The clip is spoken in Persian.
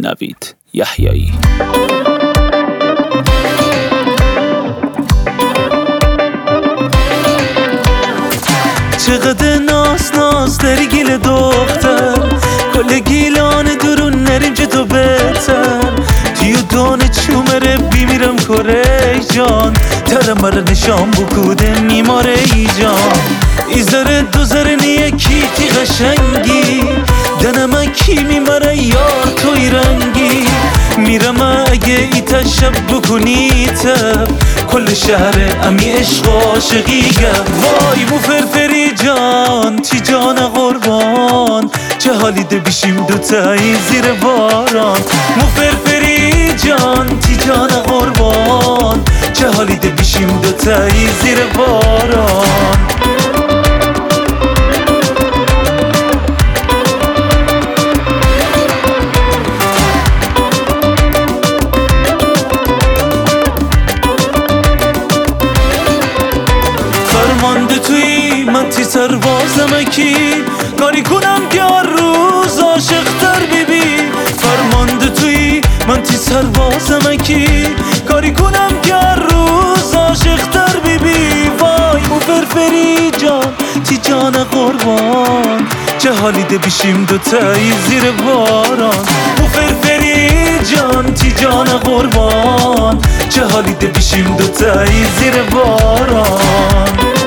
نوید یحیایی. چقدر ناز داری گیل دختر، کل گیلان درون نریم چه تو بهتر. تیو دانه چومره بیمیرم کره جان، ترم مرا نشان بکوده میماره ای جان. ایزاره دوزاره نیه کی تی قشنگی، دنم کی میماره یار توی رنگی. میرم اگه ای تشب بکنی تب، کل شهر امی عشق عاشقی گم. وای مو فرفری جان تی جان قربان، چه حالی ده بیشیم دوتایی زیر باران. مو فرفری جان تی جان قربان، چه حالی ده بیشیم دوتایی زیر باران. فرمانده توی من تی سربازم کی، کاری کنم که هر روز عاشق‌تر بیبی. فرمانده توی من تی سربازم کی، کاری کنم که هر روز عاشق‌تر بیبی. وای مو فرفری جان تی جان قربان، چه حالی ده بیشیم دوتایی زیر باران. مو فرفری جان تی جان قربان، چه حالی ده بیشیم دوتایی زیر باران.